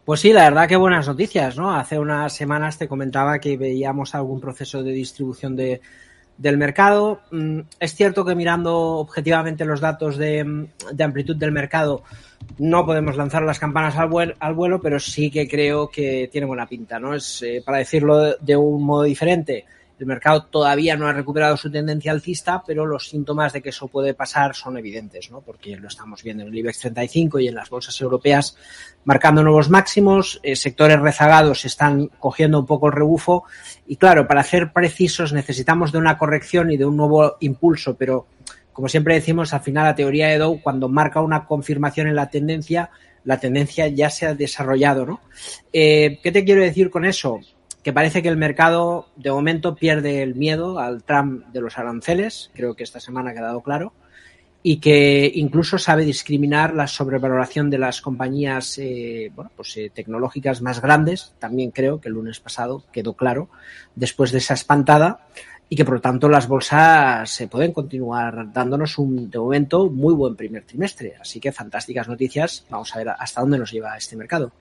Pues sí, la verdad que buenas noticias, ¿no? Hace unas semanas te comentaba que veíamos algún proceso de distribución del mercado. Es cierto que mirando objetivamente los datos de amplitud del mercado no podemos lanzar las campanas al vuelo, pero sí que creo que tiene buena pinta, ¿no? Es, para decirlo de un modo diferente, el mercado todavía no ha recuperado su tendencia alcista, pero los síntomas de que eso puede pasar son evidentes, ¿no? Porque lo estamos viendo en el IBEX 35 y en las bolsas europeas marcando nuevos máximos, sectores rezagados están cogiendo un poco el rebufo y claro, para ser precisos necesitamos de una corrección y de un nuevo impulso, pero como siempre decimos, al final la teoría de Dow, cuando marca una confirmación en la tendencia ya se ha desarrollado, ¿no? ¿Qué te quiero decir con eso? Que parece que el mercado de momento pierde el miedo al Trump de los aranceles, creo que esta semana ha quedado claro, y que incluso sabe discriminar la sobrevaloración de las compañías tecnológicas más grandes, también creo que el lunes pasado quedó claro, después de esa espantada, y que por lo tanto las bolsas se pueden continuar dándonos de momento muy buen primer trimestre. Así que fantásticas noticias. Vamos a ver hasta dónde nos lleva este mercado.